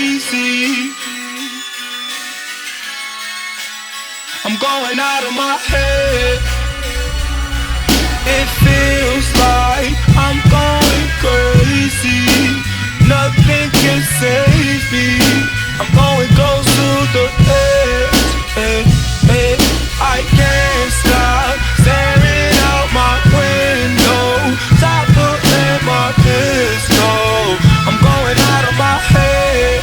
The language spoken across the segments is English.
crazy. I'm going out of my head. It feels like I'm going crazy. Nothing can save me. I'm going close to the edge. I can't stop staring out my window. Stop putting my pistol. I'm going out of my head.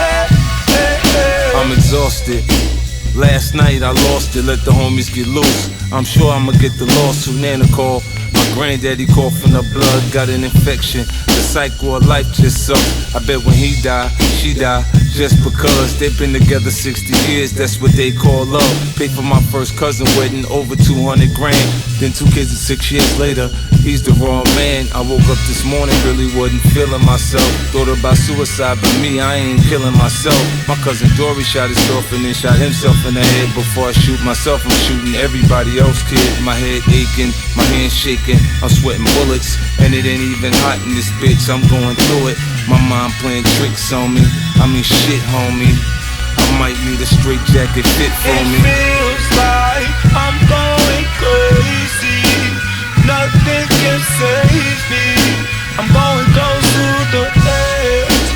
I'm exhausted. Last night I lost it, let the homies get loose. I'm sure I'ma get the lawsuit. Nana called, my granddaddy coughing up blood, got an infection. The cycle of life just sucks. I bet when he die, she die, just because they've been together 60 years, that's what they call love. Paid for my first cousin wedding, over 200 grand. Then 2 kids and 6 years later, he's the wrong man. I woke up this morning, really wasn't feeling myself. Thought about suicide, but me, I ain't killing myself. My cousin Dory shot his girlfriend and shot himself in the head. Before I shoot myself, I'm shooting everybody else, kid. My head aching, my hands shaking, I'm sweating bullets, and it ain't even hot in this bitch, I'm going through it. My mind playing tricks on me, I mean shit, homie. I might need a straight jacket fit for me. It feels like I'm going crazy. Nothing can save me. I'm going close to the edge.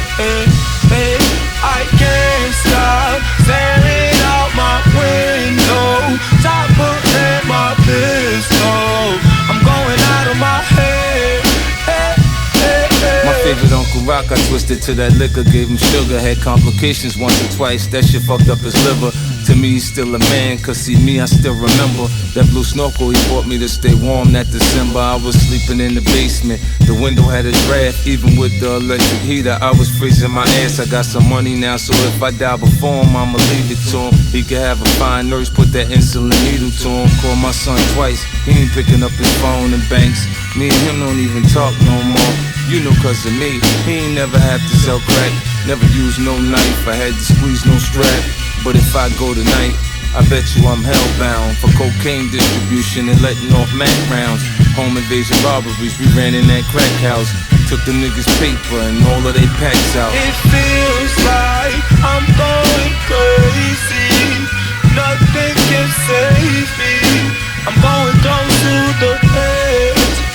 I can't stop staring out my window. Stop putting my pistol. I'm going out of my head. My favorite Uncle Rock, I twisted to that liquor, gave him sugar, had complications once or twice, that shit fucked up his liver. To me, he's still a man, cause see me, I still remember that blue snorkel he bought me to stay warm that December. I was sleeping in the basement, the window had a draft, even with the electric heater, I was freezing my ass. I got some money now, so if I die before him, I'ma leave it to him. He could have a fine nurse, put that insulin needle to him. Called my son twice, he ain't picking up his phone and banks. Me and him don't even talk no more. You know, cause of me, he ain't never have to sell crack. Never use no knife, I had to squeeze no strap. But if I go tonight, I bet you I'm hellbound for cocaine distribution and letting off Mac rounds. Home invasion robberies, we ran in that crack house. Took the niggas' paper and all of they packs out. It feels like I'm going crazy. Nothing can save me. I'm going close to the edge.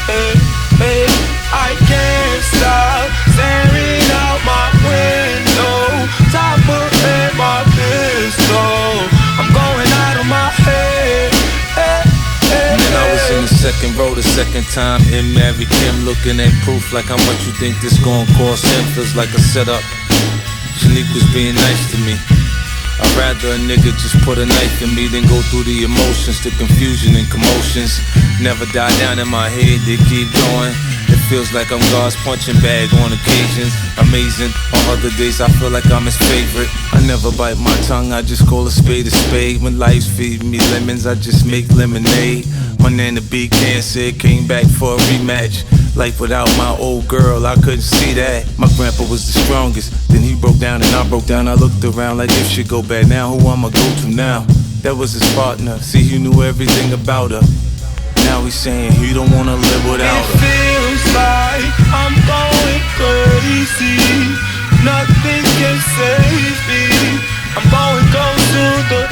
I can't stop staring out my window. Stop putting my pistol. I'm going out of my head. Man, I was in the second row the second time in Mary Kim, looking at proof like how much you think this gon' cost him. Feels like a setup. Shanique was being nice to me. I'd rather a nigga just put a knife in me than go through the emotions, the confusion and commotions. Never die down in my head, they keep going. It feels like I'm God's punching bag on occasions. Amazing, on other days I feel like I'm his favorite. I never bite my tongue, I just call a spade a spade. When life's feeding me lemons, I just make lemonade. My nana beat cancer, came back for a rematch. Life without my old girl, I couldn't see that. My grandpa was the strongest, then he broke down and I broke down. I looked around like if shit go bad now, who I'ma go to now? That was his partner, see he knew everything about her. Now he's saying he don't wanna live without her. It feels like I'm going crazy. Nothing can save me. I'm going close to the